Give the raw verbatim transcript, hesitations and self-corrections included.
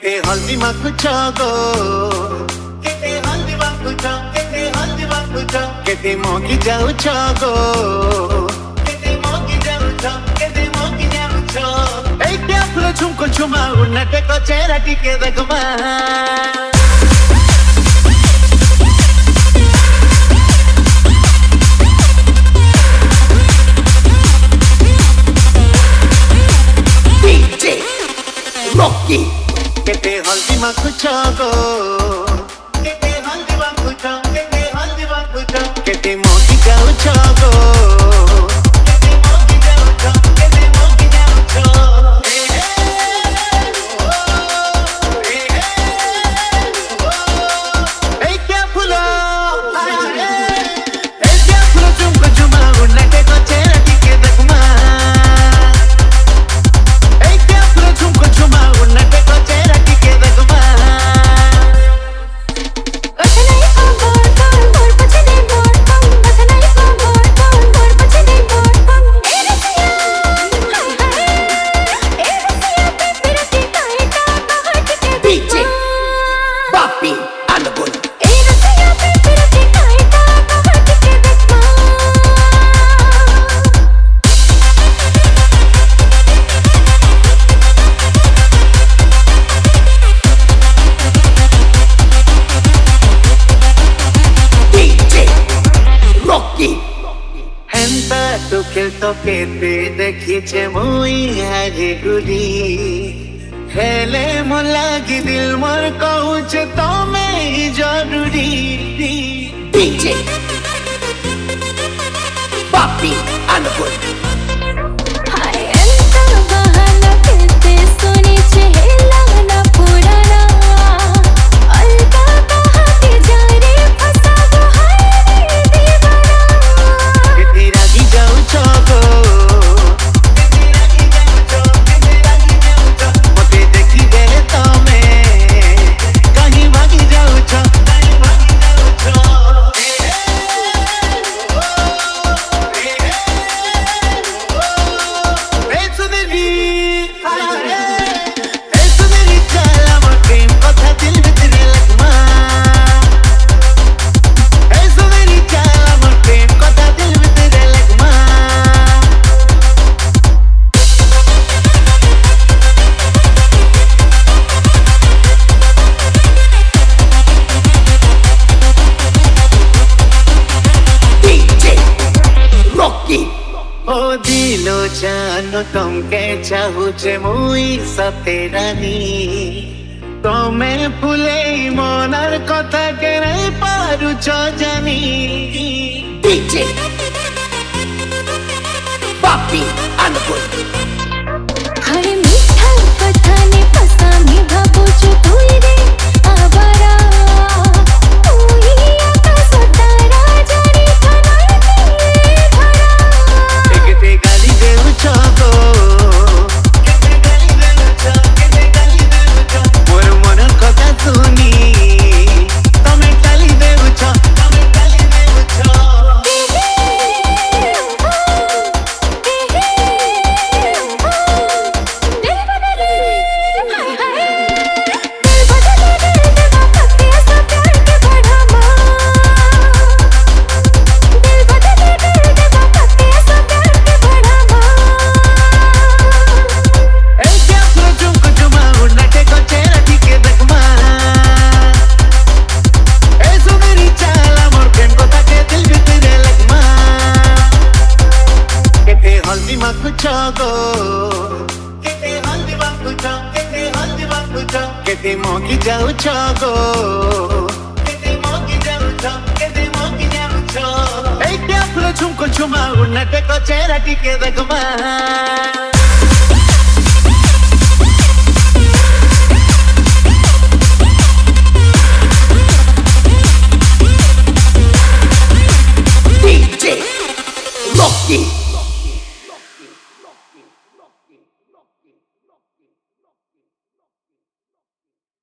केते हल्दी माखुछ गो केते हल्दी माखुछ केते हल्दी माखुछ केते मोगी जाउछ गो केते मोगी जाउछ केते मोगी जाउछ ए क्या फुल झुमको झुमा उन्नटे को चेहरा टिके देखमा Rocky केते हल्दी माखुछ गो केते हल्दी माखुछ केते हल्दी माखुछ केते मोगी जाउछ गो केते मोगी जाउछ केते मोगी जाउछ ए हे ओ ए क्या फुलो ए क्या फुलो झुमको झुमा उन्नटे को चेहरा टिके देखमा ए क्या फुलो झुमको झुमा उन्नटे को चेहरा टिके देखमा D J Papi Anabol D J Rocky एंता तो खेलतो केते देखिछे मुई हाजे गुली हेले मोर लागी दिल मोर कहूछ तमे ही जरूरी D J Papi Anabol केते रागी जाउछ गो केते रागी जाउछ केते रागी जाउछ मते देखि दे तमे कहीं भागी जाउछ कहीं भागी जाउछ ए ए सुनेली ए सुनेली चला मोर प्रेम कथा दिल भितरे लगमा ए सुनेली चला मोर प्रेम कथा दिल भितरे लगमा D J Rocky ओ दिलो जानो तुमके चाहुचे मुई सते रानी तमे फुले मनार कथा के नहीं पारुछ जानी D J Papi Anabol हरे मीठा कथा ने फसा में भाबुछु तुई रे आवारा तुई आका सतारा जारी खनाई दिए धरा केते गाली देउछ गो केते गाली देउछ केते गाली देउछ मोर मनर कथा सुनी तमे गाली देउछ तमे गाली देउछ ए क्या फुल झुमको झुमा उन्नटे को चेहरा टिके देखमा ए सुनेरी चाला मोर प्रेम कथा के दिल भितरे लगमा केते हल्दी माखुछ गो केते हल्दी माखुछ केते हल्दी माखुछ केते मोगी जाउछ गो केते मोगी जाउछ केते मोगी जाउछ ए क्या फुल झुमको झुमा उन्नटे को चेहरा टिके देखमा D J Rocky